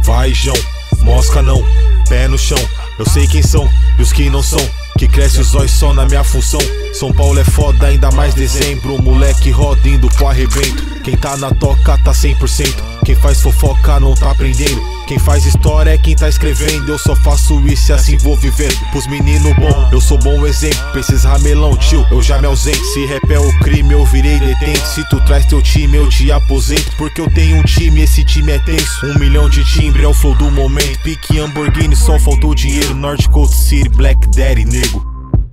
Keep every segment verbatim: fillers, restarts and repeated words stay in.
Vai, João, mosca não, pé no chão. Eu sei quem são e os que não são, que cresce os olhos só na minha função. São Paulo é foda, ainda mais dezembro. Moleque roda indo pro arrebento. Quem tá na toca tá cem por cento. Quem faz fofoca não tá aprendendo. Quem faz história é quem tá escrevendo. Eu só faço isso e assim vou vivendo. Pros menino bom, eu sou bom exemplo. Pra esses ramelão, tio, eu já me ausento. Se rap é o crime, eu virei detento. Se tu traz teu time, eu te aposento. Porque eu tenho um time, esse time é tenso. Um milhão de timbre é o flow do momento. Pique Lamborghini, só faltou dinheiro. North Coast City, Black Daddy, nego.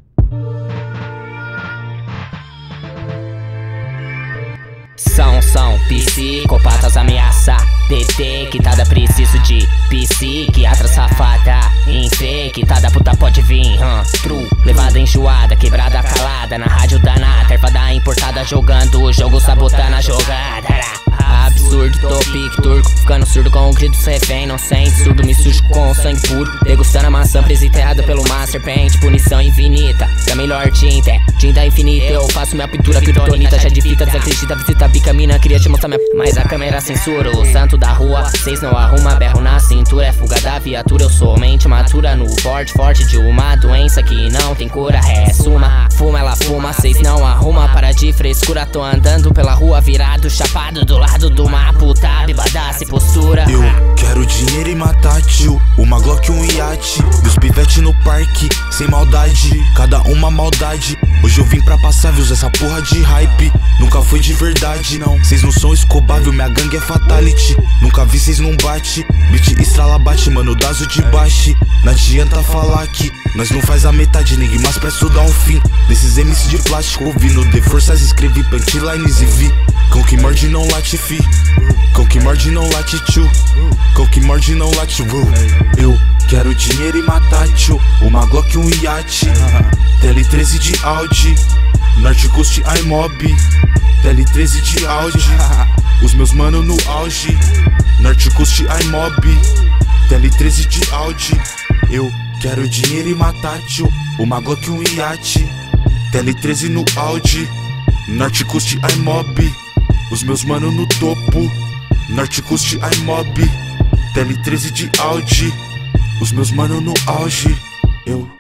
São, são psicopatas, ameaça detectada, preciso de psiquiatra safada. Infectada, puta pode vir, hum, true. Levada enjoada, quebrada calada. Na rádio da nata, ervada importada. Jogando o jogo, sabotando a jogada. Absurdo, tô pique turco. Ficando surdo com gritos refém, não sente. Surdo, me sujo com sangue puro. Degustando a maçã presa enterrada pelo mar serpente. Punição infinita, da melhor tinta é tinta infinita. Eu faço minha pintura kryptonita, já de fita. Desacredita, visita, bica, mina. Queria te mostrar minha... Mas a câmera censura. O santo da rua, cês não arruma. Berro na cintura, é fuga da viatura. Eu sou mente matura no forte, forte de uma doença que não tem cura. Ressuma, fuma, ela fuma, cês não arruma. Para de frescura, tô andando pela rua virado, chapado do lado de uma puta, bebadaça e postura. Eu quero dinheiro e matar, tio. Uma Glock e um iate. Meus pivete no parque, sem maldade. Cada uma maldade. Hoje eu vim pra passar views, essa porra de hype nunca foi de verdade, não. Cês não são escobável, minha gangue é fatality. Nunca vi cês não bate. Beat estrala bate, mano, dazo de baixo. Não adianta falar que nós não faz a metade, ninguém mais pra estudar um fim. Desses M Cs de plástico, ouvindo de forças, escrevi punchlines e vi. Cão que morde não late, fi. Cão que morde não late, tio. Cão que morde não late, bro. Eu quero dinheiro e matar, tio. Uma Glock e um iate. T L treze de Audi. North Coast iMob. T L treze de Audi. Os meus mano no auge. North Coast iMob. T L treze de Audi. Eu quero dinheiro e matar, tio. Uma Glock e um iate. T L treze no Audi. North Coast iMob. Os meus mano no topo. North Coast iMob. T L treze de Audi. Os meus mano no auge. Eu